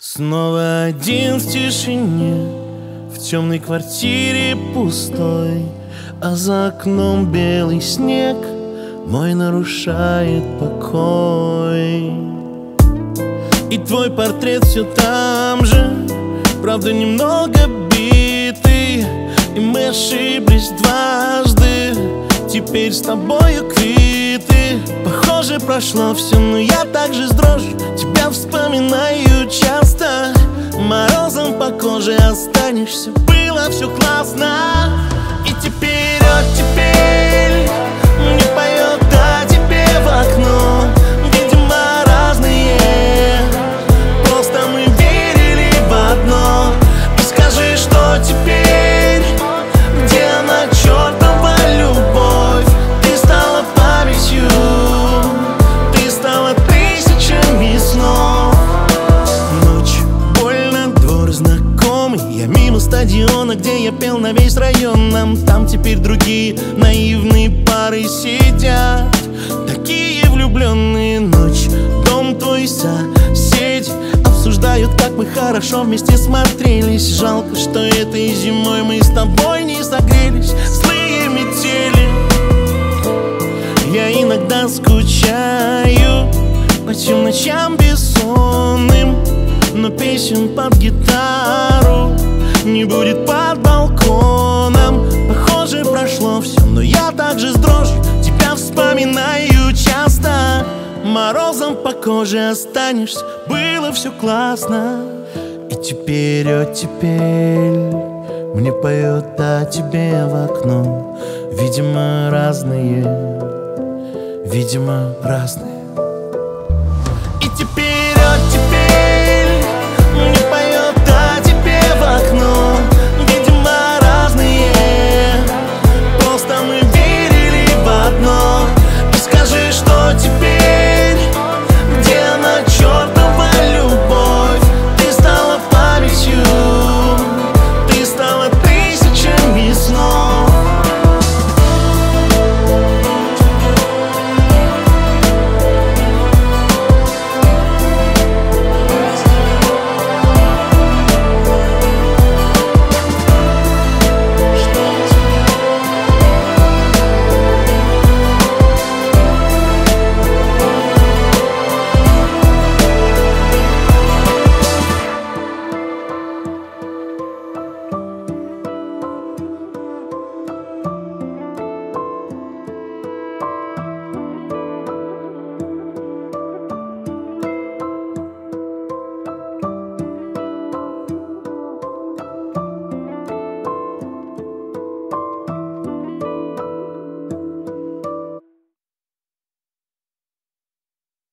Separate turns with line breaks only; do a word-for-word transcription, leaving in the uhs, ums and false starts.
Снова один в тишине, в темной квартире пустой, а за окном белый снег мой нарушает покой. И твой портрет все там же, правда немного битый, и мы ошиблись дважды, теперь с тобою квиты. Похоже, прошло все, но я также с дрожью тебя вспоминаю часто. Морозом по коже останешься, было все классно. И теперь, вот теперь мне поет о тебе в окно. Видимо, разные, просто мы верили в одно. И скажи, что теперь, где она, чертова любовь? Ты стала памятью, ты стала тысячами снов. Ночь, больно, двор знакомый, я мимо стадиона, где я пел на весь район. Нам там теперь другие наивные пары сидят, такие влюбленные. Ночь, дом твой, соседи обсуждают, как мы хорошо вместе смотрелись. Жалко, что этой зимой мы с тобой не согрелись. Злые метели, я иногда скучаю по тем ночам бессонным, но песен под гитару не будет под балконом. Похоже, прошло все, но я также с дрожью тебя вспоминаю часто. Морозом по коже останешься, было все классно. И теперь, о теперь мне поет о тебе в окно. Видимо, разные, видимо, разные.